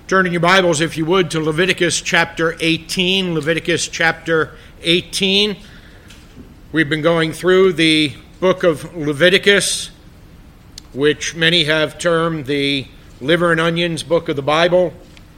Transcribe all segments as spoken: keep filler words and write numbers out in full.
Turn in your Bibles, if you would, to Leviticus chapter eighteen. Leviticus chapter eighteen. We've been going through the book of Leviticus, which many have termed the liver and onions book of the Bible.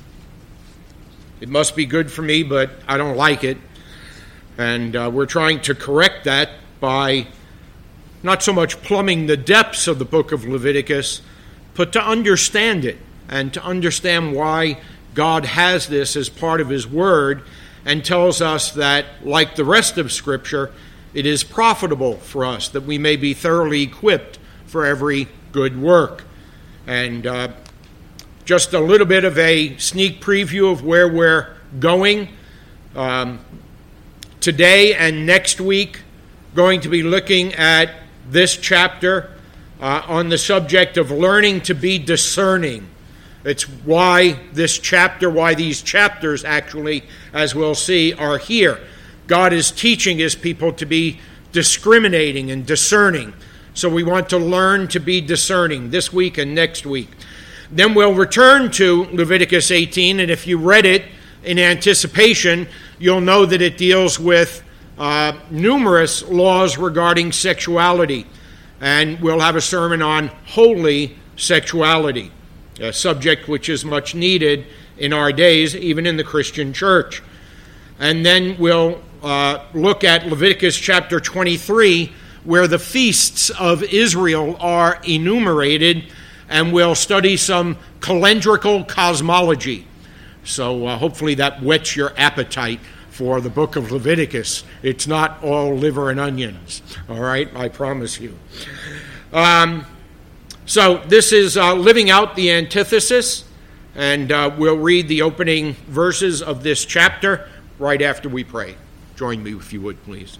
It must be good for me, but I don't like it. And uh, we're trying to correct that by not so much plumbing the depths of the book of Leviticus, but to understand it. And to understand why God has this as part of His Word and tells us that, like the rest of Scripture, it is profitable for us, that we may be thoroughly equipped for every good work. And uh, just a little bit of a sneak preview of where we're going. Um, today and next week, going to be looking at this chapter uh, on the subject of learning to be discerning. It's why this chapter, why these chapters actually, as we'll see, are here. God is teaching His people to be discriminating and discerning. So we want to learn to be discerning this week and next week. Then we'll return to Leviticus eighteen, and if you read it in anticipation, you'll know that it deals with uh, numerous laws regarding sexuality. And we'll have a sermon on holy sexuality, a subject which is much needed in our days, even in the Christian church. And then we'll uh, look at Leviticus chapter twenty-three, where the feasts of Israel are enumerated, and we'll study some calendrical cosmology. So uh, hopefully that whets your appetite for the book of Leviticus. It's not all liver and onions, all right? I promise you. Um... So this is uh, living out the antithesis, and uh, we'll read the opening verses of this chapter right after we pray. Join me if you would, please.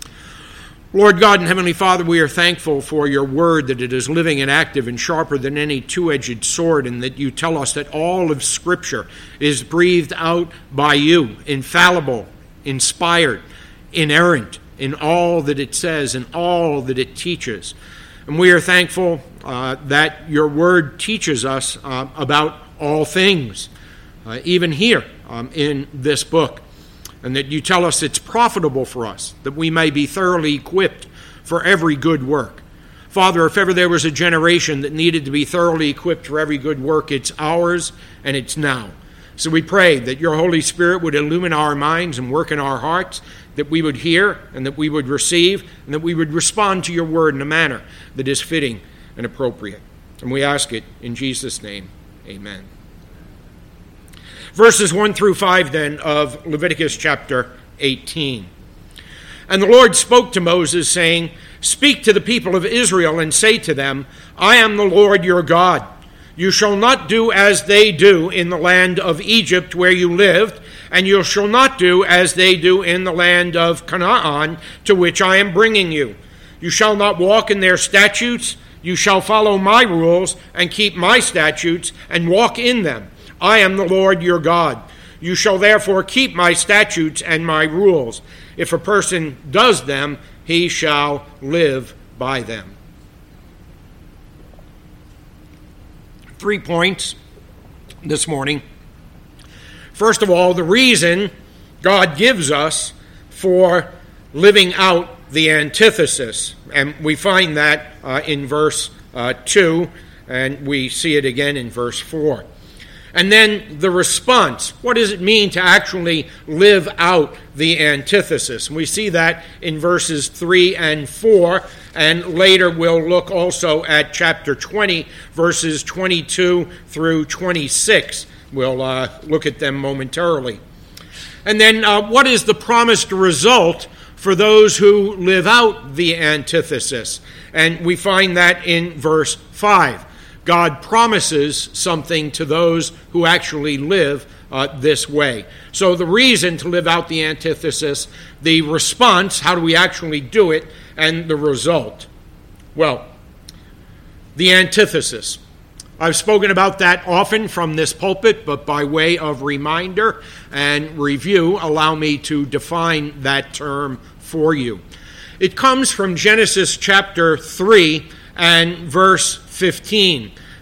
Lord God and Heavenly Father, we are thankful for your word, that it is living and active and sharper than any two-edged sword, and that you tell us that all of Scripture is breathed out by you, infallible, inspired, inerrant in all that it says and all that it teaches. And we are thankful uh, that your word teaches us uh, about all things, uh, even here um, in this book, and that you tell us it's profitable for us, that we may be thoroughly equipped for every good work. Father, if ever there was a generation that needed to be thoroughly equipped for every good work, it's ours, and it's now. So we pray that your Holy Spirit would illumine our minds and work in our hearts, that we would hear and that we would receive and that we would respond to your word in a manner that is fitting and appropriate. And we ask it in Jesus' name. Amen. Verses one through five then of Leviticus chapter eighteen. And the Lord spoke to Moses, saying, "Speak to the people of Israel and say to them, I am the Lord your God. You shall not do as they do in the land of Egypt where you lived, and you shall not do as they do in the land of Canaan, to which I am bringing you. You shall not walk in their statutes. You shall follow my rules and keep my statutes and walk in them. I am the Lord your God. You shall therefore keep my statutes and my rules. If a person does them, he shall live by them." Three points this morning. First of all, the reason God gives us for living out the antithesis. And we find that uh, in verse uh, two, and we see it again in verse four. And then the response. What does it mean to actually live out the antithesis? And we see that in verses three and four. And later we'll look also at chapter twenty, verses twenty-two through twenty-six. We'll uh, look at them momentarily. And then uh, what is the promised result for those who live out the antithesis? And we find that in verse five. God promises something to those who actually live uh, this way. So the reason to live out the antithesis, the response, how do we actually do it, and the result. Well, the antithesis. I've spoken about that often from this pulpit, but by way of reminder and review, allow me to define that term for you. It comes from Genesis chapter three and verse fifteen.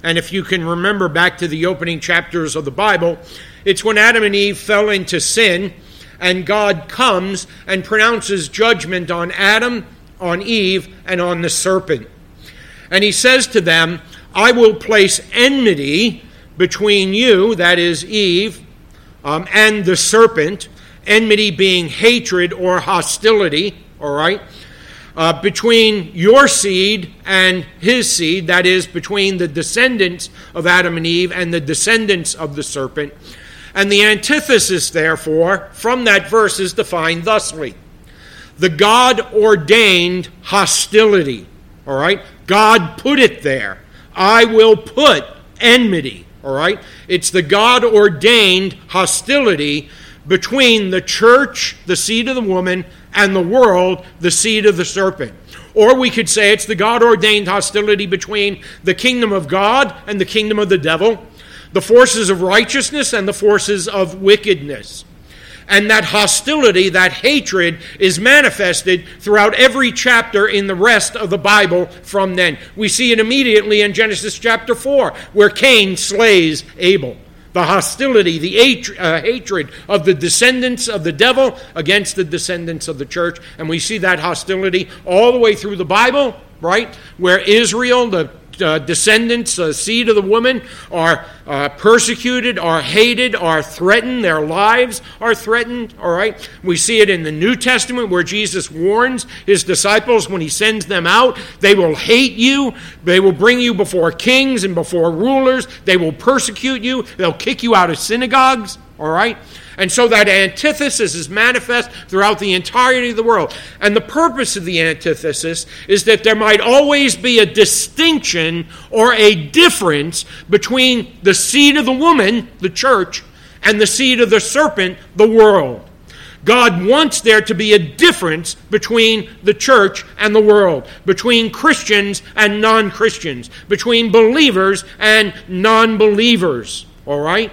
And if you can remember back to the opening chapters of the Bible, it's when Adam and Eve fell into sin, and God comes and pronounces judgment on Adam, on Eve, and on the serpent. And he says to them, I will place enmity between you, that is Eve, um, and the serpent, enmity being hatred or hostility, all right? Uh, between your seed and his seed, that is, between the descendants of Adam and Eve and the descendants of the serpent. And the antithesis, therefore, from that verse is defined thusly. The God-ordained hostility, all right? God put it there. I will put enmity, all right? It's the God-ordained hostility between the church, the seed of the woman, and the world, the seed of the serpent. Or we could say it's the God-ordained hostility between the kingdom of God and the kingdom of the devil, the forces of righteousness and the forces of wickedness. And that hostility, that hatred, is manifested throughout every chapter in the rest of the Bible from then. We see it immediately in Genesis chapter four, where Cain slays Abel. The hostility, the hatred of the descendants of the devil against the descendants of the church. And we see that hostility all the way through the Bible, right? Where Israel, the uh, descendants, the uh, seed of the woman, are uh, persecuted, are hated, are threatened. Their lives are threatened, all right? We see it in the New Testament where Jesus warns his disciples when he sends them out. They will hate you. They will bring you before kings and before rulers. They will persecute you. They'll kick you out of synagogues, all right? And so that antithesis is manifest throughout the entirety of the world. And the purpose of the antithesis is that there might always be a distinction or a difference between the seed of the woman, the church, and the seed of the serpent, the world. God wants there to be a difference between the church and the world, between Christians and non-Christians, between believers and non-believers, all right?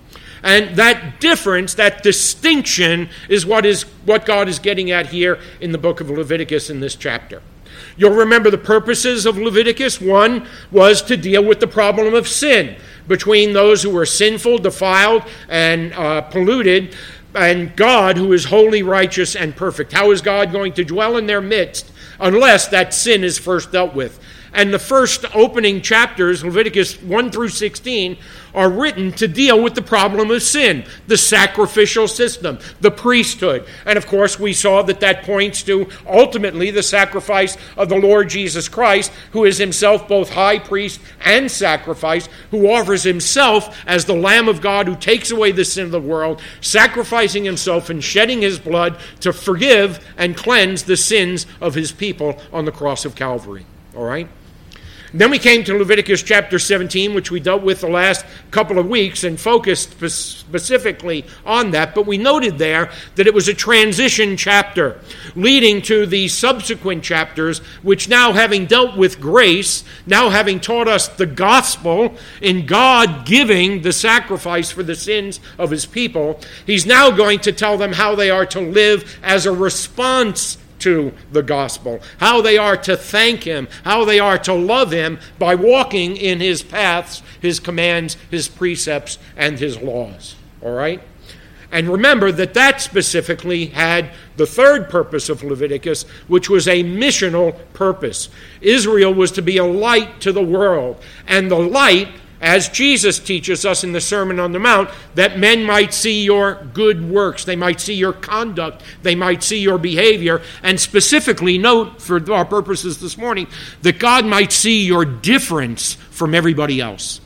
And that difference, that distinction, is what is what God is getting at here in the book of Leviticus in this chapter. You'll remember the purposes of Leviticus. One was to deal with the problem of sin between those who were sinful, defiled, and uh, polluted, and God, who is holy, righteous, and perfect. How is God going to dwell in their midst unless that sin is first dealt with? And the first opening chapters, Leviticus one through sixteen, are written to deal with the problem of sin, the sacrificial system, the priesthood. And of course, we saw that that points to ultimately the sacrifice of the Lord Jesus Christ, who is himself both high priest and sacrifice, who offers himself as the Lamb of God who takes away the sin of the world, sacrificing himself and shedding his blood to forgive and cleanse the sins of his people on the cross of Calvary. All right? Then we came to Leviticus chapter seventeen, which we dealt with the last couple of weeks and focused spe- specifically on that. But we noted there that it was a transition chapter leading to the subsequent chapters, which now having dealt with grace, now having taught us the gospel in God giving the sacrifice for the sins of his people, he's now going to tell them how they are to live as a response to the gospel, how they are to thank him, how they are to love him by walking in his paths, his commands, his precepts, and his laws. All right? And remember that that specifically had the third purpose of Leviticus, which was a missional purpose. Israel was to be a light to the world, and the light, as Jesus teaches us in the Sermon on the Mount, that men might see your good works, they might see your conduct, they might see your behavior, and specifically note, for our purposes this morning, that God might see your difference from everybody else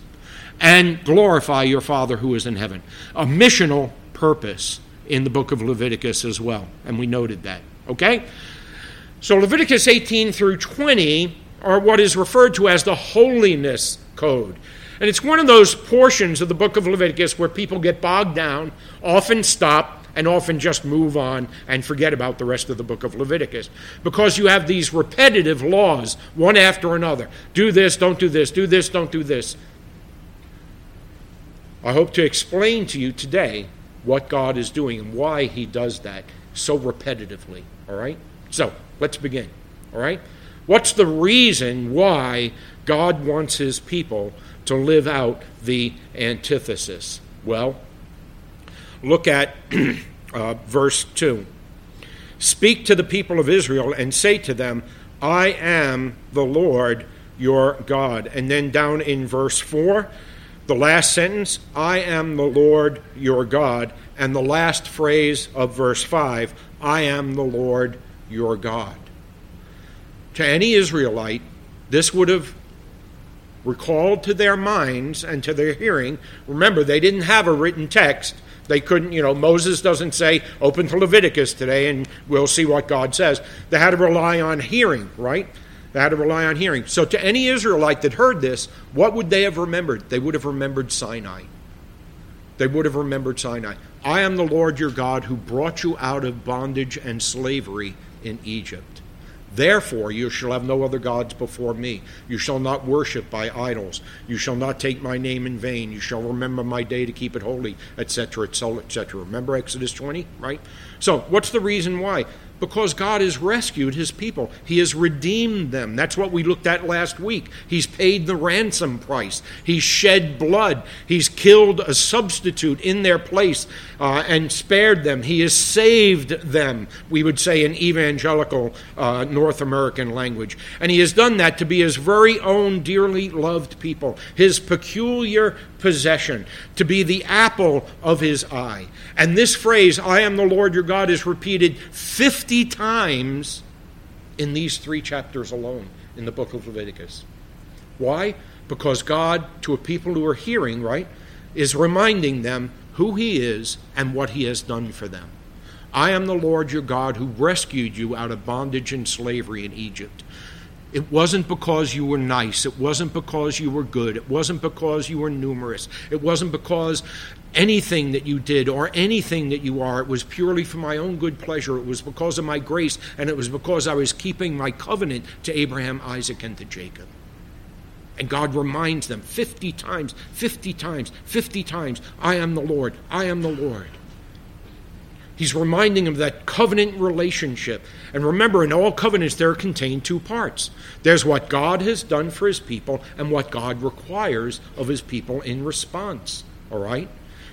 and glorify your Father who is in heaven. A missional purpose in the book of Leviticus as well, and we noted that. Okay? So Leviticus eighteen through twenty are what is referred to as the holiness code. And it's one of those portions of the book of Leviticus where people get bogged down, often stop, and often just move on and forget about the rest of the book of Leviticus. Because you have these repetitive laws, one after another. Do this, don't do this, do this, don't do this. I hope to explain to you today what God is doing and why he does that so repetitively. All right? So, let's begin. All right? What's the reason why God wants his people to live out the antithesis? Well, look at uh, verse two. Speak to the people of Israel and say to them, I am the Lord your God. And then down in verse four, the last sentence, I am the Lord your God. And the last phrase of verse five, I am the Lord your God. To any Israelite, this would have recalled to their minds and to their hearing. Remember, they didn't have a written text. They couldn't, you know, Moses doesn't say, open to Leviticus today and we'll see what God says. They had to rely on hearing, right? They had to rely on hearing. So to any Israelite that heard this, what would they have remembered? They would have remembered Sinai. They would have remembered Sinai. I am the Lord your God who brought you out of bondage and slavery in Egypt. Therefore you shall have no other gods before me. You shall not worship by idols. You shall not take my name in vain. You shall remember my day to keep it holy, et cetera, et cetera. Remember Exodus twenty, right? So what's the reason why? Because God has rescued his people. He has redeemed them. That's what we looked at last week. He's paid the ransom price. He's shed blood. He's killed a substitute in their place uh, and spared them. He has saved them, we would say in evangelical uh, North American language. And he has done that to be his very own dearly loved people, his peculiar possession, to be the apple of his eye. And this phrase, I am the Lord your God, is repeated fifty times in these three chapters alone in the book of Leviticus. Why? Because God, to a people who are hearing, right, is reminding them who he is and what he has done for them. I am the Lord your God who rescued you out of bondage and slavery in Egypt. It wasn't because you were nice. It wasn't because you were good. It wasn't because you were numerous. It wasn't because anything that you did or anything that you are. It was purely for my own good pleasure. It was because of my grace, and it was because I was keeping my covenant to Abraham, Isaac, and to Jacob. And God reminds them fifty times, fifty times, fifty times, I am the Lord, I am the Lord. He's reminding them of that covenant relationship. And remember, in all covenants, there are contained two parts. There's what God has done for his people and what God requires of his people in response. All right?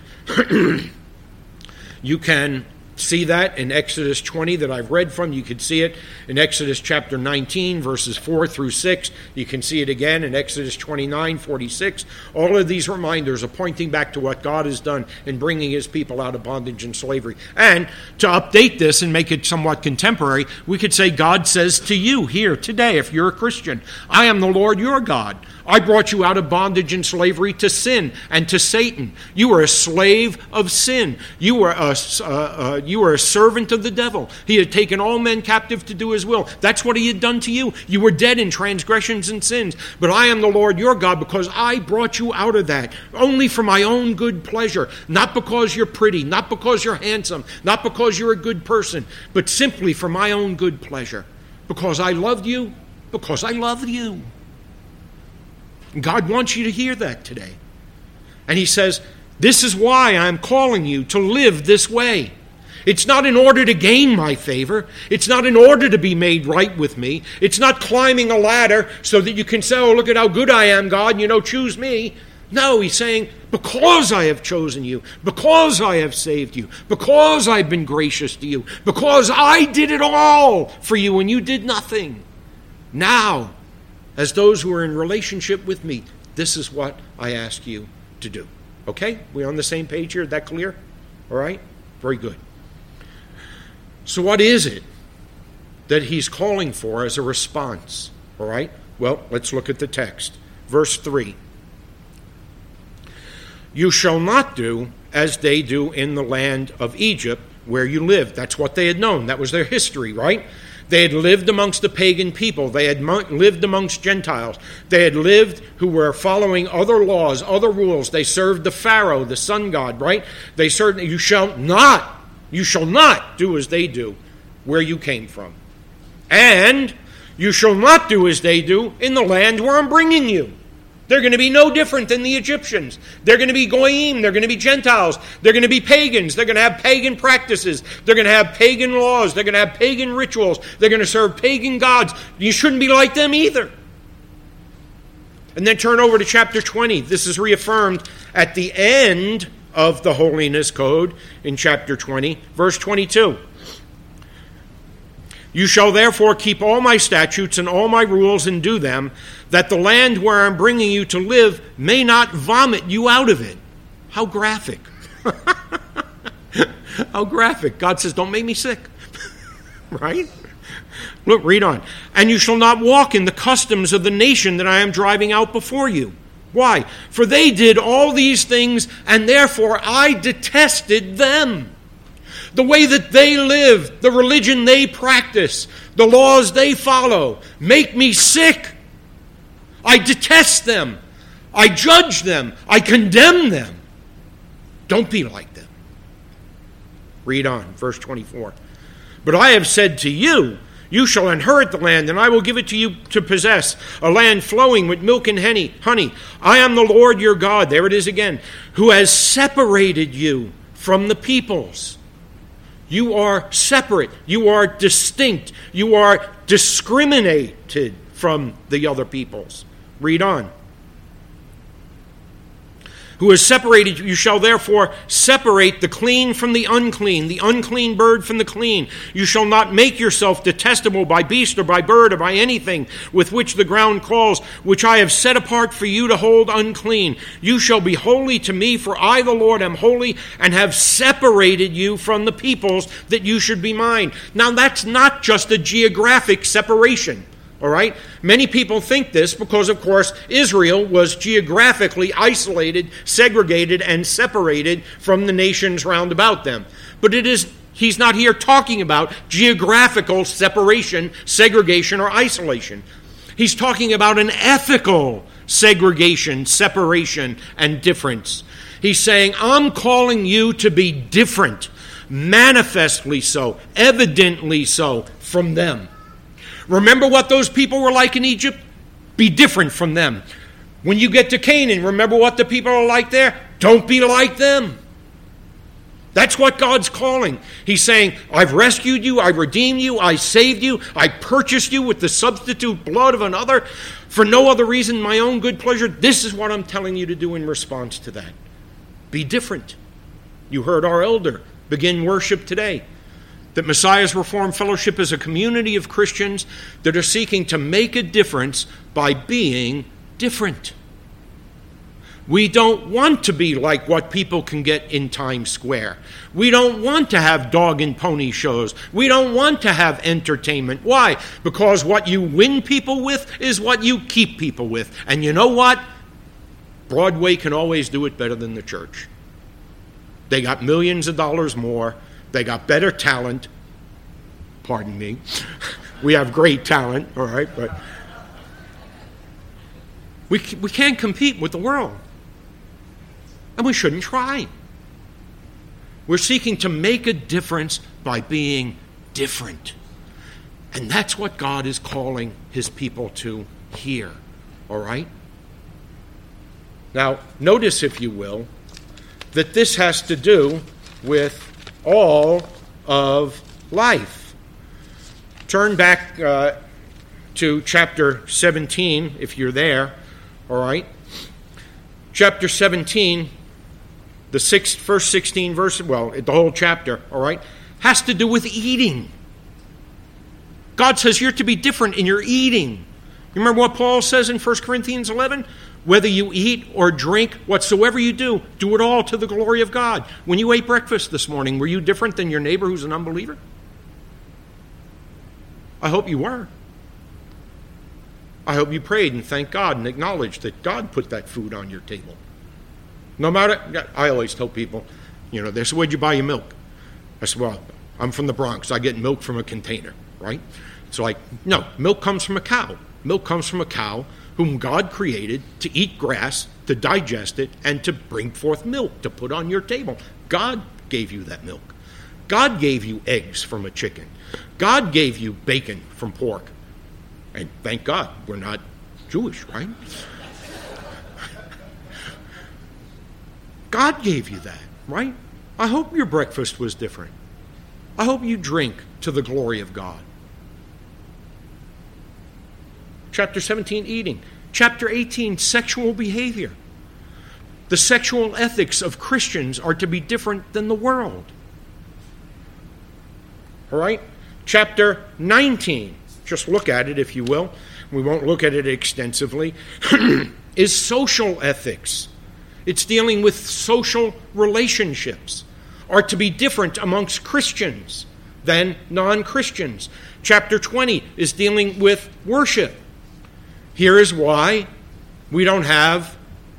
You can see that in Exodus twenty that I've read from. You can see it in Exodus chapter nineteen, verses four through six. You can see it again in Exodus twenty-nine, forty-six. All of these reminders are pointing back to what God has done in bringing his people out of bondage and slavery. And to update this and make it somewhat contemporary, we could say God says to you here today, if you're a Christian, I am the Lord your God. I brought you out of bondage and slavery to sin and to Satan. You were a slave of sin. You were a, uh, uh, you were a servant of the devil. He had taken all men captive to do his will. That's what he had done to you. You were dead in transgressions and sins. But I am the Lord your God because I brought you out of that only for my own good pleasure. Not because you're pretty, not because you're handsome, not because you're a good person, but simply for my own good pleasure. Because I loved you, because I loved you. God wants you to hear that today. And he says, this is why I'm calling you to live this way. It's not in order to gain my favor. It's not in order to be made right with me. It's not climbing a ladder so that you can say, oh, look at how good I am, God, you know, choose me. No, he's saying, because I have chosen you, because I have saved you, because I've been gracious to you, because I did it all for you and you did nothing. Now, as those who are in relationship with me, this is what I ask you to do. Okay? We on the same page here? That clear? All right? Very good. So what is it that he's calling for as a response? All right? Well, let's look at the text. Verse three. You shall not do as they do in the land of Egypt where you lived. That's what they had known. That was their history, right? They had lived amongst the pagan people. They had lived amongst Gentiles. They had lived who were following other laws, other rules. They served the Pharaoh, the sun god, right? They served, you shall not, you shall not do as they do where you came from. And you shall not do as they do in the land where I'm bringing you. They're going to be no different than the Egyptians. They're going to be goyim. They're going to be Gentiles. They're going to be pagans. They're going to have pagan practices. They're going to have pagan laws. They're going to have pagan rituals. They're going to serve pagan gods. You shouldn't be like them either. And then turn over to chapter twenty. This is reaffirmed at the end of the Holiness Code in chapter twenty, verse twenty-two. You shall therefore keep all my statutes and all my rules and do them, that the land where I'm bringing you to live may not vomit you out of it. How graphic. How graphic. God says, don't make me sick. Right? Look, read on. And you shall not walk in the customs of the nation that I am driving out before you. Why? For they did all these things, and therefore I detested them. The way that they live, the religion they practice, the laws they follow, make me sick. I detest them. I judge them. I condemn them. Don't be like them. Read on, verse twenty-four. But I have said to you, you shall inherit the land, and I will give it to you to possess, a land flowing with milk and honey. I am the Lord your God, there it is again, who has separated you from the peoples. You are separate. You are distinct. You are discriminated from the other peoples. Read on. Who has separated you, you shall therefore separate the clean from the unclean, the unclean bird from the clean. You shall not make yourself detestable by beast or by bird or by anything with which the ground crawls, which I have set apart for you to hold unclean. You shall be holy to me, for I, the Lord, am holy, and have separated you from the peoples that you should be mine. Now that's not just a geographic separation. All right? Many people think this because, of course, Israel was geographically isolated, segregated, and separated from the nations round about them. But it is, he's not here talking about geographical separation, segregation, or isolation. He's talking about an ethical segregation, separation, and difference. He's saying, I'm calling you to be different, manifestly so, evidently so, from them. Remember what those people were like in Egypt? Be different from them. When you get to Canaan, remember what the people are like there? Don't be like them. That's what God's calling. He's saying, I've rescued you, I redeemed you, I saved you, I purchased you with the substitute blood of another for no other reason, my own good pleasure. This is what I'm telling you to do in response to that. Be different. You heard our elder begin worship today. That Messiah's Reformed Fellowship is a community of Christians that are seeking to make a difference by being different. We don't want to be like what people can get in Times Square. We don't want to have dog and pony shows. We don't want to have entertainment. Why? Because what you win people with is what you keep people with. And you know what? Broadway can always do it better than the church. They got millions of dollars more. They got better talent. Pardon me. We have great talent, all right, but we we can't compete with the world. And we shouldn't try. We're seeking to make a difference by being different. And that's what God is calling his people to here, all right? Now, notice, if you will, that this has to do with all of life. Turn back uh, to chapter seventeen, if you're there, all right? Chapter seventeen, the sixth, first sixteen verses, well, the whole chapter, all right, has to do with eating. God says you're to be different in your eating. You remember what Paul says in First Corinthians eleven? Whether you eat or drink, whatsoever you do, do it all to the glory of God. When you ate breakfast this morning, were you different than your neighbor who's an unbeliever? I hope you were. I hope you prayed and thanked God and acknowledged that God put that food on your table. No matter, I always tell people, you know, they say, where'd you buy your milk? I said, well, I'm from the Bronx. I get milk from a container, right? It's like, no, milk comes from a cow. Milk comes from a cow whom God created to eat grass, to digest it, and to bring forth milk to put on your table. God gave you that milk. God gave you eggs from a chicken. God gave you bacon from pork. And thank God we're not Jewish, right? God gave you that, right? I hope your breakfast was different. I hope you drink to the glory of God. Chapter seventeen, eating. Chapter eighteen, sexual behavior. The sexual ethics of Christians are to be different than the world. All right? Chapter nineteen, just look at it if you will. We won't look at it extensively, is social ethics. It's dealing with social relationships, are to be different amongst Christians than non-Christians. Chapter twenty is dealing with worship. Here is why we don't have,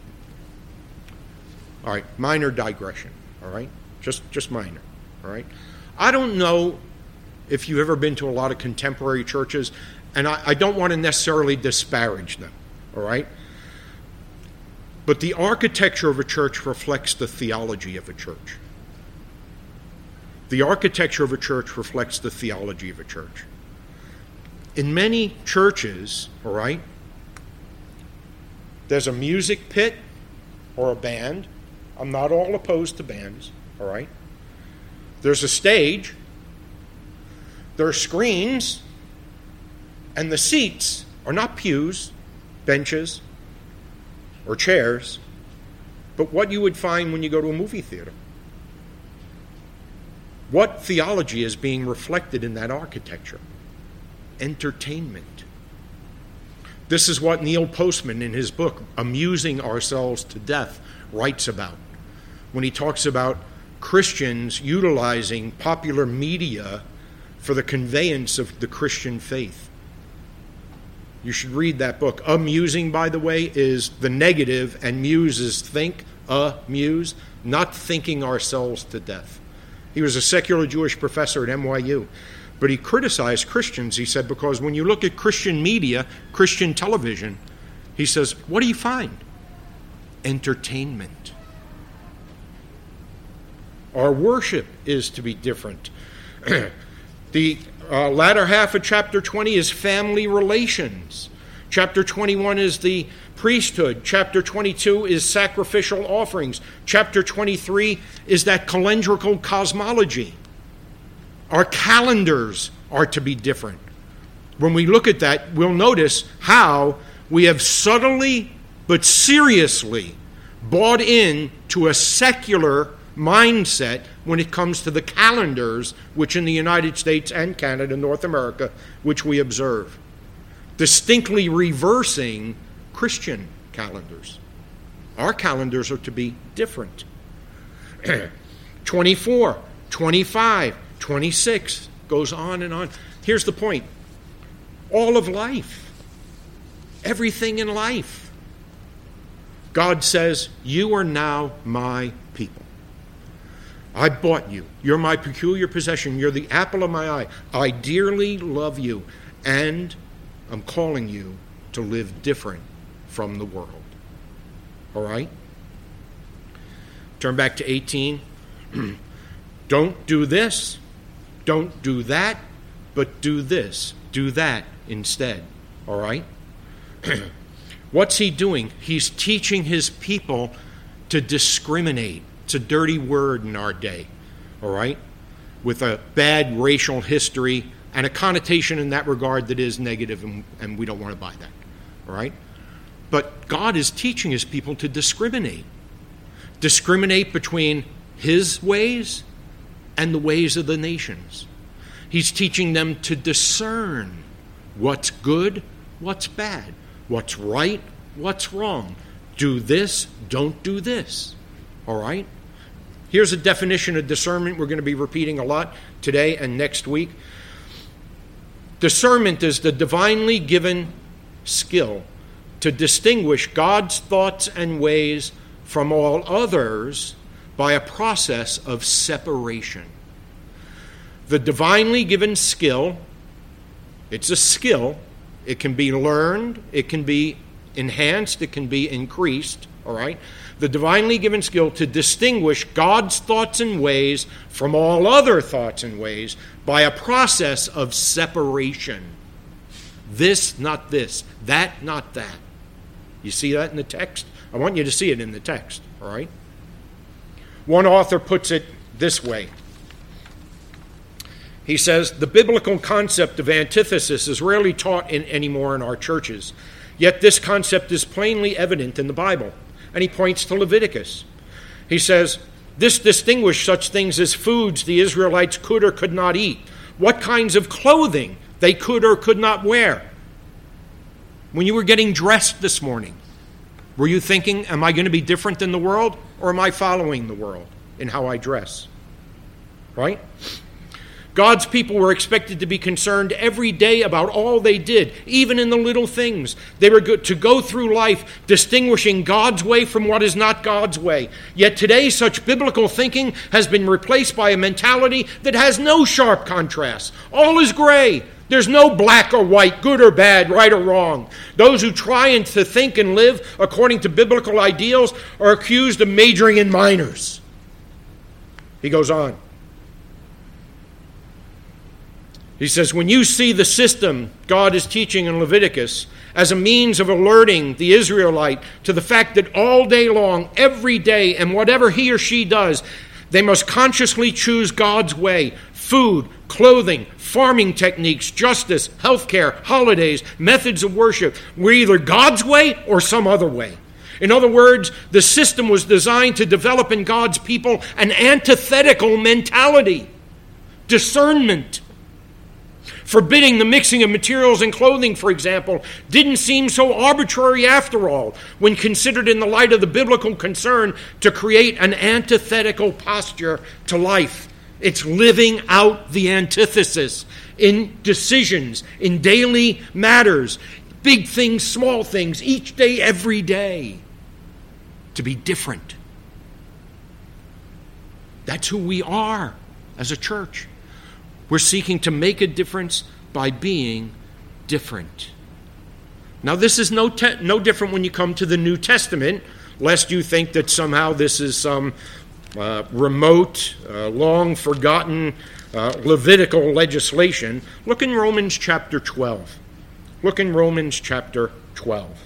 all right, minor digression, all right? Just, just minor, all right? I don't know if you've ever been to a lot of contemporary churches, and I, I don't want to necessarily disparage them, all right? But the architecture of a church reflects the theology of a church. The architecture of a church reflects the theology of a church. In many churches, all right, there's a music pit or a band. I'm not all opposed to bands, all right? There's a stage. There are screens. And the seats are not pews, benches, or chairs, but what you would find when you go to a movie theater. What theology is being reflected in that architecture? Entertainment. This is what Neil Postman, in his book, Amusing Ourselves to Death, writes about when he talks about Christians utilizing popular media for the conveyance of the Christian faith. You should read that book. Amusing, by the way, is the negative, and muse is think, amuse, not thinking ourselves to death. He was a secular Jewish professor at N Y U. But he criticized Christians, he said, because when you look at Christian media, Christian television, he says, what do you find? Entertainment. Our worship is to be different. The uh, latter half of chapter twenty is family relations. Chapter twenty-one is the priesthood. Chapter twenty-two is sacrificial offerings. Chapter twenty-three is that calendrical cosmology. Our calendars are to be different. When we look at that, we'll notice how we have subtly but seriously bought in to a secular mindset when it comes to the calendars, which in the United States and Canada, North America, which we observe. Distinctly reversing Christian calendars. Our calendars are to be different. twenty-four, twenty-five, twenty-six, goes on and on. Here's the point. All of life, everything in life, God says, you are now my people. I bought you. You're my peculiar possession. You're the apple of my eye. I dearly love you, and I'm calling you to live different from the world. All right? Turn back to eighteen. Don't do this. Don't do that, but do this. Do that instead. All right? What's he doing? He's teaching his people to discriminate. It's a dirty word in our day. All right? With a bad racial history and a connotation in that regard that is negative, and, and we don't want to buy that. All right? But God is teaching his people to discriminate. Discriminate between his ways and the ways of the nations. He's teaching them to discern what's good, what's bad, what's right, what's wrong. Do this, don't do this. All right? Here's a definition of discernment we're going to be repeating a lot today and next week. Discernment is the divinely given skill to distinguish God's thoughts and ways from all others by a process of separation. The divinely given skill, it's a skill. It can be learned, it can be enhanced, it can be increased, all right? The divinely given skill to distinguish God's thoughts and ways from all other thoughts and ways by a process of separation. This, not this. That, not that. You see that in the text? I want you to see it in the text, all right? One author puts it this way. He says, the biblical concept of antithesis is rarely taught in, anymore in our churches. Yet this concept is plainly evident in the Bible. And he points to Leviticus. He says, this distinguished such things as foods the Israelites could or could not eat, what kinds of clothing they could or could not wear. When you were getting dressed this morning, were you thinking, am I going to be different than the world, or am I following the world in how I dress? Right? God's people were expected to be concerned every day about all they did, even in the little things. They were to go through life distinguishing God's way from what is not God's way. Yet today, such biblical thinking has been replaced by a mentality that has no sharp contrast. All is gray. There's no black or white, good or bad, right or wrong. Those who try and to think and live according to biblical ideals are accused of majoring in minors. He goes on. He says, when you see the system God is teaching in Leviticus as a means of alerting the Israelite to the fact that all day long, every day, and whatever he or she does, they must consciously choose God's way. Food, clothing, farming techniques, justice, healthcare, holidays, methods of worship were either God's way or some other way. In other words, the system was designed to develop in God's people an antithetical mentality, discernment. Forbidding the mixing of materials and clothing, for example, didn't seem so arbitrary after all, when considered in the light of the biblical concern to create an antithetical posture to life. It's living out the antithesis in decisions, in daily matters, big things, small things, each day, every day, to be different. That's who we are as a church. We're seeking to make a difference by being different. Now, this is no te- no different when you come to the New Testament, lest you think that somehow this is some uh, remote, uh, long-forgotten uh, Levitical legislation. Look in Romans chapter twelve. Look in Romans chapter twelve.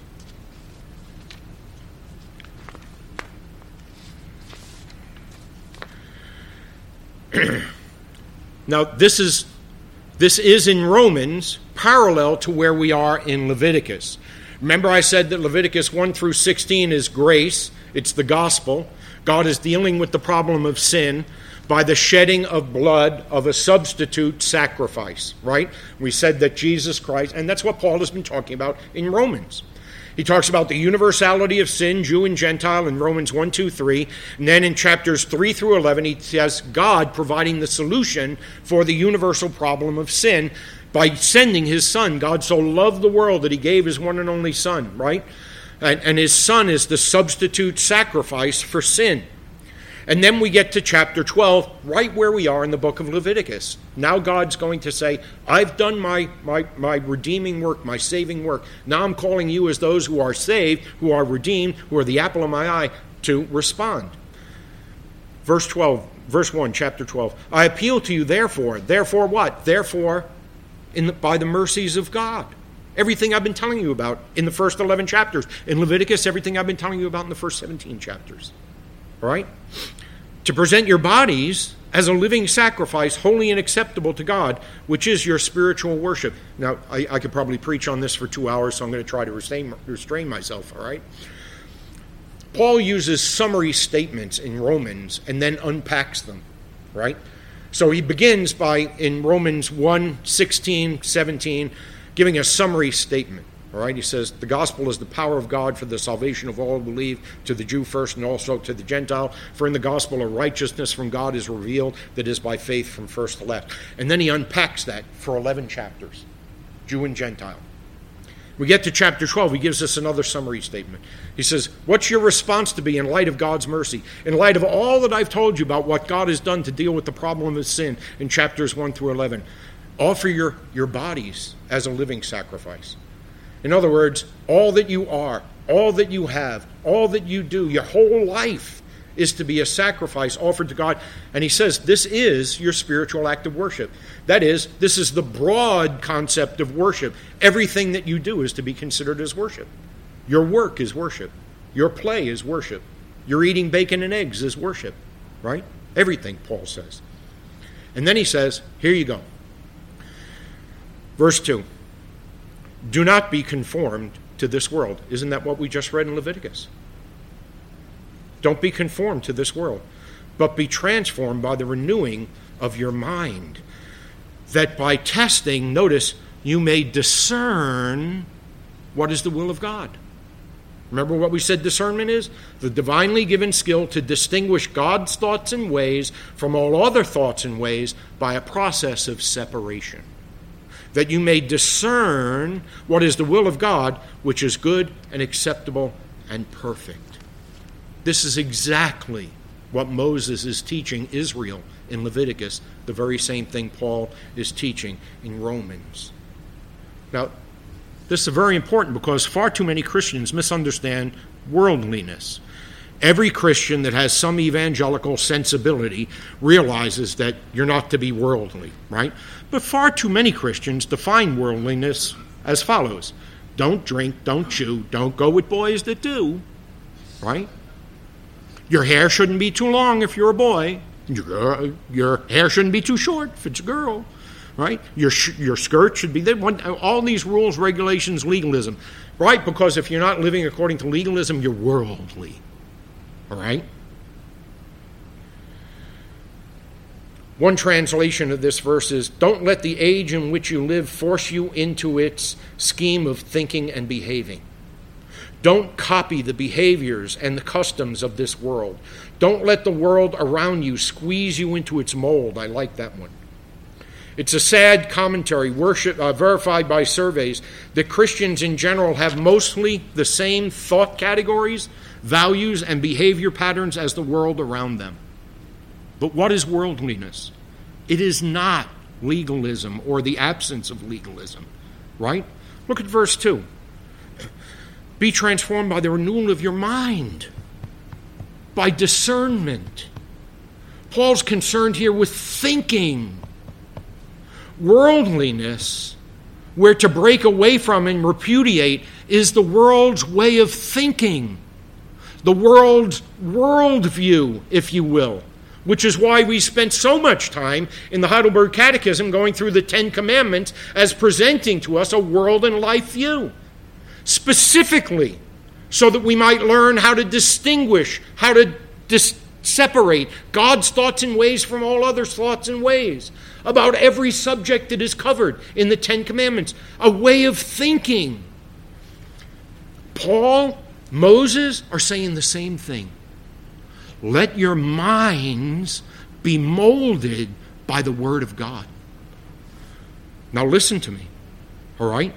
Now, this is this is in Romans parallel to where we are in Leviticus. Remember I said that Leviticus one through sixteen is grace. It's the gospel. God is dealing with the problem of sin by the shedding of blood of a substitute sacrifice, right? We said that Jesus Christ, and that's what Paul has been talking about in Romans. He talks about the universality of sin, Jew and Gentile, in Romans one, two, three. And then in chapters three through eleven, he says God providing the solution for the universal problem of sin by sending his Son. God so loved the world that he gave his one and only Son, right? And, and his Son is the substitute sacrifice for sin. And then we get to chapter twelve, right where we are in the book of Leviticus. Now God's going to say, I've done my, my, my redeeming work, my saving work. Now I'm calling you as those who are saved, who are redeemed, who are the apple of my eye, to respond. Verse twelve, verse one, chapter twelve. I appeal to you, therefore. Therefore what? Therefore, in the, by the mercies of God. Everything I've been telling you about in the first eleven chapters. In Leviticus, everything I've been telling you about in the first seventeen chapters. All right? To present your bodies as a living sacrifice, holy and acceptable to God, which is your spiritual worship. Now, I, I could probably preach on this for two hours, so I'm going to try to restrain, restrain myself, all right? Paul uses summary statements in Romans and then unpacks them, right? So he begins by, in Romans one, sixteen, seventeen, giving a summary statement. All right, he says, the gospel is the power of God for the salvation of all who believe, to the Jew first and also to the Gentile. For in the gospel a righteousness from God is revealed that is by faith from first to last. And then he unpacks that for eleven chapters, Jew and Gentile. We get to chapter twelve, he gives us another summary statement. He says, what's your response to be in light of God's mercy? In light of all that I've told you about what God has done to deal with the problem of sin in chapters one through eleven, offer your, your bodies as a living sacrifice. In other words, all that you are, all that you have, all that you do, your whole life is to be a sacrifice offered to God. And he says this is your spiritual act of worship. That is, this is the broad concept of worship. Everything that you do is to be considered as worship. Your work is worship. Your play is worship. Your eating bacon and eggs is worship. right? Everything, Paul says. And then he says, here you go. Verse two. Do not be conformed to this world. Isn't that what we just read in Leviticus? Don't be conformed to this world, but be transformed by the renewing of your mind, that by testing, notice, you may discern what is the will of God. Remember what we said discernment is? The divinely given skill to distinguish God's thoughts and ways from all other thoughts and ways by a process of separation. That you may discern what is the will of God, which is good and acceptable and perfect. This is exactly what Moses is teaching Israel in Leviticus, the very same thing Paul is teaching in Romans. Now, this is very important because far too many Christians misunderstand worldliness. Every Christian that has some evangelical sensibility realizes that you're not to be worldly, right? But far too many Christians define worldliness as follows. Don't drink, don't chew, don't go with boys that do, right? Your hair shouldn't be too long if you're a boy. Your, your hair shouldn't be too short if it's a girl, right? Your your skirt should be, all these rules, regulations, legalism, right? Because if you're not living according to legalism, you're worldly. All right? One translation of this verse is, don't let the age in which you live force you into its scheme of thinking and behaving. Don't copy the behaviors and the customs of this world. Don't let the world around you squeeze you into its mold. I like that one. It's a sad commentary, worship, uh, verified by surveys, that Christians in general have mostly the same thought categories, values, and behavior patterns as the world around them. But what is worldliness? It is not legalism or the absence of legalism, right? Look at verse two. Be transformed by the renewal of your mind, by discernment. Paul's concerned here with thinking. Worldliness, we're to break away from and repudiate, is the world's way of thinking. The world's worldview, if you will, which is why we spent so much time in the Heidelberg Catechism going through the Ten Commandments as presenting to us a world and life view, specifically so that we might learn how to distinguish, how to dis- separate God's thoughts and ways from all other thoughts and ways about every subject that is covered in the Ten Commandments, a way of thinking. Paul, Moses are saying the same thing. Let your minds be molded by the Word of God. Now listen to me, all right?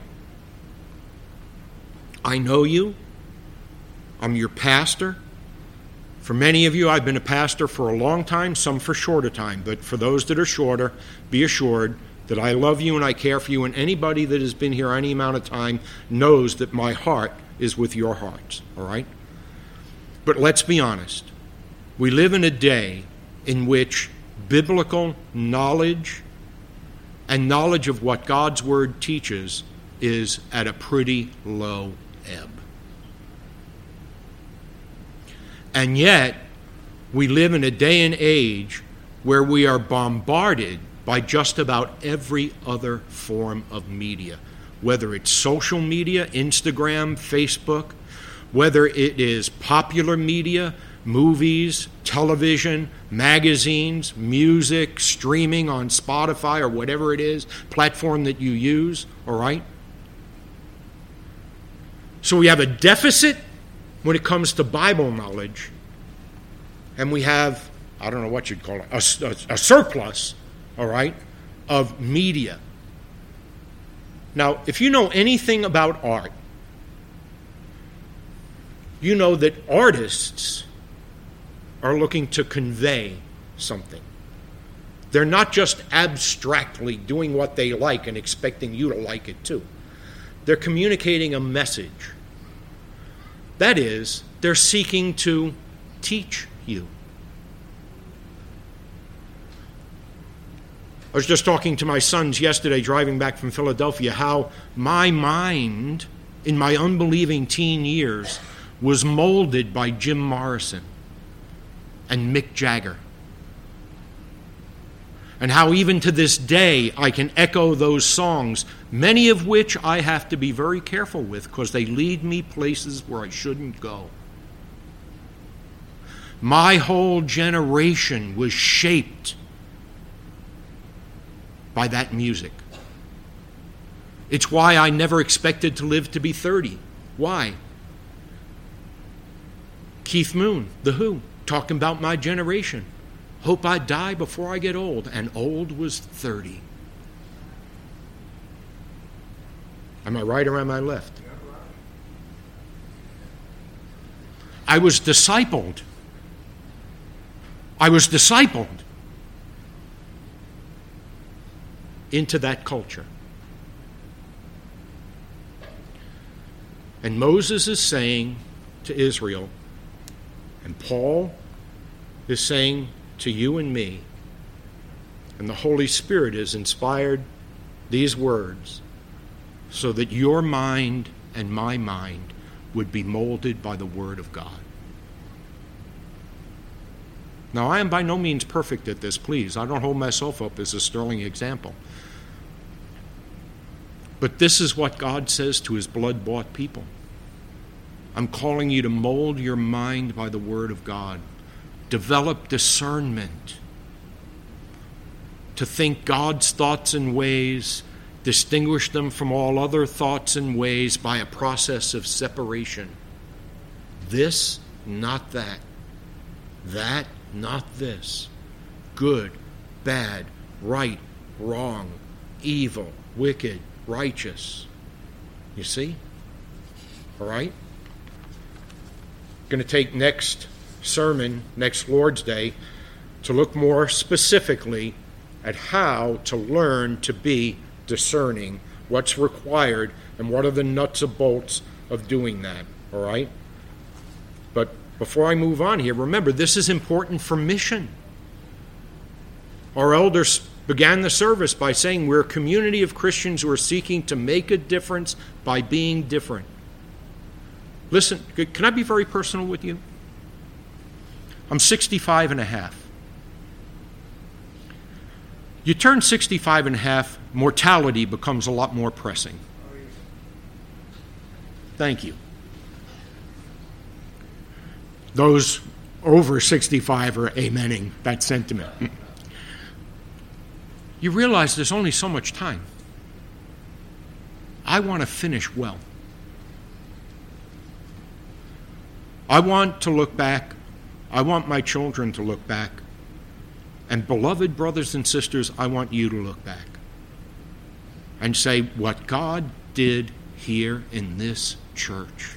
I know you. I'm your pastor. For many of you, I've been a pastor for a long time, some for shorter time. But for those that are shorter, be assured that I love you and I care for you. And anybody that has been here any amount of time knows that my heart is with your hearts, all right? But let's be honest. We live in a day in which biblical knowledge and knowledge of what God's Word teaches is at a pretty low ebb. And yet, we live in a day and age where we are bombarded by just about every other form of media, whether it's social media, Instagram, Facebook, whether it is popular media, movies, television, magazines, music, streaming on Spotify or whatever it is, platform that you use, all right? So we have a deficit when it comes to Bible knowledge, and we have, I don't know what you'd call it, a, a, a surplus, all right, of media. Now, if you know anything about art, you know that artists are looking to convey something. They're not just abstractly doing what they like and expecting you to like it too. They're communicating a message. That is, they're seeking to teach you. I was just talking to my sons yesterday driving back from Philadelphia how my mind in my unbelieving teen years was molded by Jim Morrison and Mick Jagger. and how even to this day I can echo those songs, many of which I have to be very careful with because they lead me places where I shouldn't go. My whole generation was shaped by that music. It's why I never expected to live to be thirty. Why? Keith Moon, The Who, talking about my generation. Hope I die before I get old. And old was thirty. Am I right or am I left? I was discipled. I was discipled into that culture. And Moses is saying to Israel, and Paul is saying to you and me, and the Holy Spirit has inspired these words so that your mind and my mind would be molded by the Word of God. Now, I am by no means perfect at this, please. I don't hold myself up as a sterling example. But this is what God says to his blood-bought people. I'm calling you to mold your mind by the Word of God. Develop discernment. To think God's thoughts and ways, distinguish them from all other thoughts and ways by a process of separation. This, not that. That, not this. Good, bad, right, wrong, evil, wicked, righteous. You see? All right? Going to take next sermon, next Lord's Day, to look more specifically at how to learn to be discerning, what's required, and what are the nuts and bolts of doing that. All right? But before I move on here, remember, this is important for mission. Our elders began the service by saying we're a community of Christians who are seeking to make a difference by being different. Listen, can I be very personal with you? I'm sixty-five and a half. You turn sixty-five and a half, mortality becomes a lot more pressing. Thank you. Those over sixty-five are amening that sentiment. You realize there's only so much time. I want to finish well. I want to look back. I want my children to look back. And beloved brothers and sisters, I want you to look back and say what God did here in this church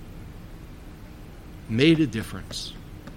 made a difference.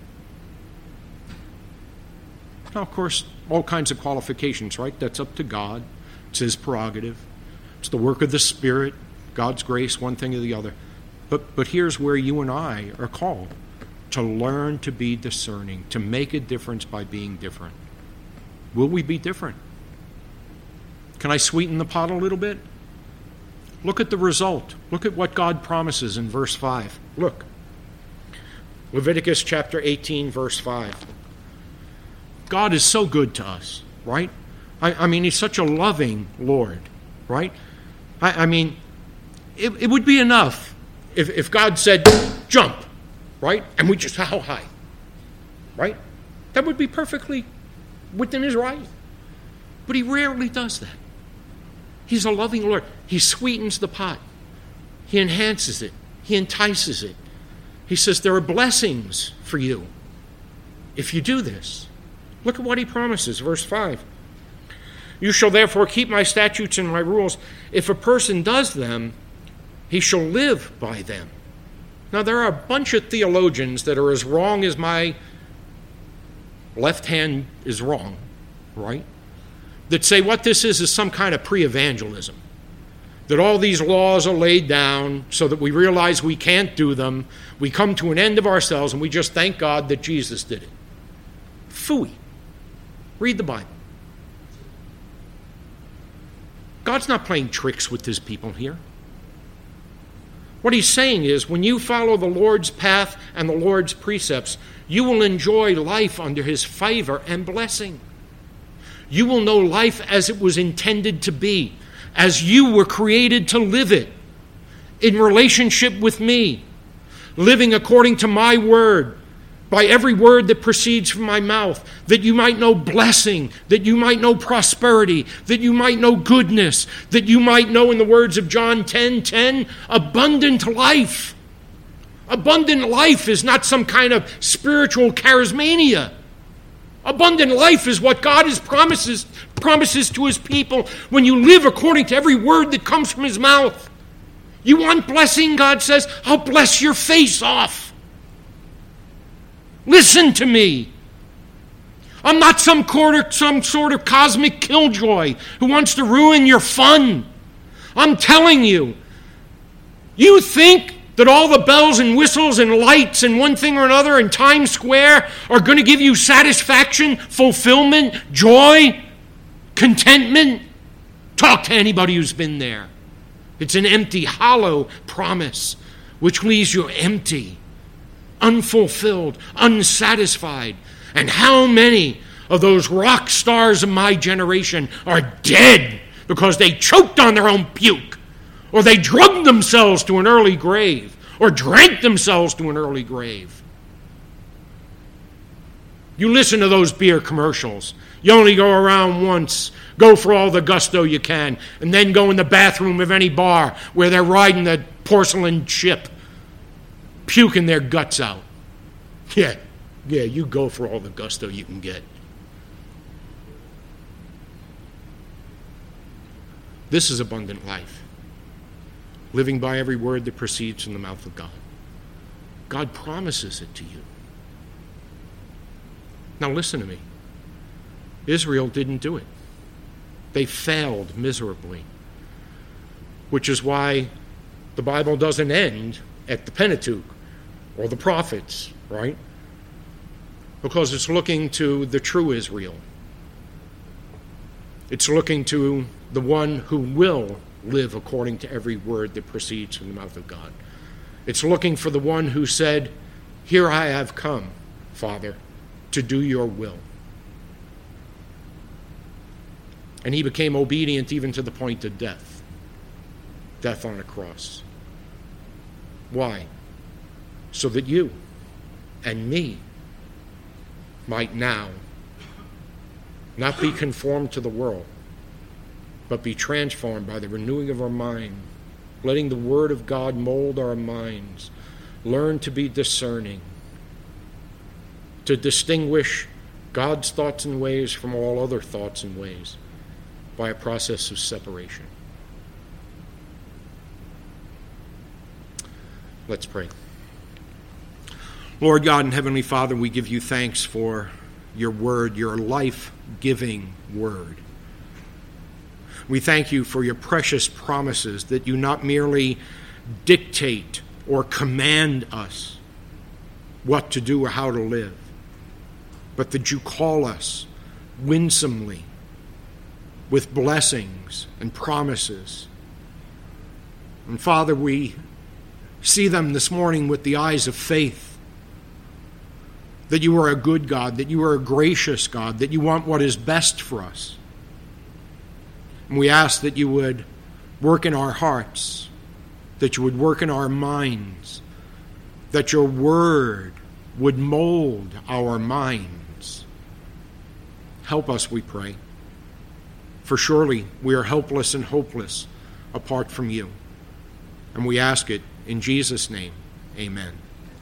Now, of course, all kinds of qualifications, right? That's up to God. It's his prerogative. It's the work of the Spirit, God's grace, one thing or the other. But, but here's where you and I are called to learn to be discerning, to make a difference by being different. Will we be different? Can I sweeten the pot a little bit? Look at the result. Look at what God promises in verse five. Look. Leviticus chapter eighteen, verse five. God is so good to us, right? I, I mean, he's such a loving Lord, right? I, I mean, it, it would be enough if, if God said, jump, right? And we just, how high, right? That would be perfectly within his right. But he rarely does that. He's a loving Lord. He sweetens the pot. He enhances it. He entices it. He says there are blessings for you if you do this. Look at what he promises, verse five. You shall therefore keep my statutes and my rules. If a person does them, he shall live by them. Now, there are a bunch of theologians that are as wrong as my left hand is wrong, right? That say what this is is some kind of pre-evangelism. That all these laws are laid down so that we realize we can't do them. We come to an end of ourselves and we just thank God that Jesus did it. Phooey. Read the Bible. God's not playing tricks with his people here. What he's saying is when you follow the Lord's path and the Lord's precepts, you will enjoy life under his favor and blessing. You will know life as it was intended to be, as you were created to live it, in relationship with me, living according to my word, by every word that proceeds from my mouth, that you might know blessing, that you might know prosperity, that you might know goodness, that you might know, in the words of John ten ten, abundant life. Abundant life is not some kind of spiritual charismania. Abundant life is what God is promises, promises to his people when you live according to every word that comes from his mouth. You want blessing, God says, I'll bless your face off. Listen to me. I'm not some, quarter, some sort of cosmic killjoy who wants to ruin your fun. I'm telling you, you think that all the bells and whistles and lights and one thing or another in Times Square are going to give you satisfaction, fulfillment, joy, contentment? Talk to anybody who's been there. It's an empty, hollow promise which leaves you empty, unfulfilled, unsatisfied. And how many of those rock stars of my generation are dead because they choked on their own puke, or they drugged themselves to an early grave, or drank themselves to an early grave? You listen to those beer commercials. You only go around once. Go for all the gusto you can, and then go in the bathroom of any bar where they're riding the porcelain ship, puking their guts out. Yeah, yeah, you go for all the gusto you can get. This is abundant life, living by every word that proceeds from the mouth of God. God promises it to you. Now listen to me. Israel didn't do it. They failed miserably, which is why the Bible doesn't end at the Pentateuch or the prophets, right? Because it's looking to the true Israel. It's looking to the one who will live according to every word that proceeds from the mouth of God. It's looking for the one who said, "Here I have come, Father, to do your will." And he became obedient even to the point of death. Death on a cross. Why? So that you and me might now not be conformed to the world, but be transformed by the renewing of our mind, letting the Word of God mold our minds, learn to be discerning, to distinguish God's thoughts and ways from all other thoughts and ways, by a process of separation. Let's pray. Lord God and Heavenly Father, we give you thanks for your word, your life-giving word. We thank you for your precious promises that you not merely dictate or command us what to do or how to live, but that you call us winsomely with blessings and promises. And Father, we see them this morning with the eyes of faith, that you are a good God, that you are a gracious God, that you want what is best for us. And we ask that you would work in our hearts, that you would work in our minds, that your word would mold our minds. Help us, we pray. For surely we are helpless and hopeless apart from you. And we ask it in Jesus' name. Amen.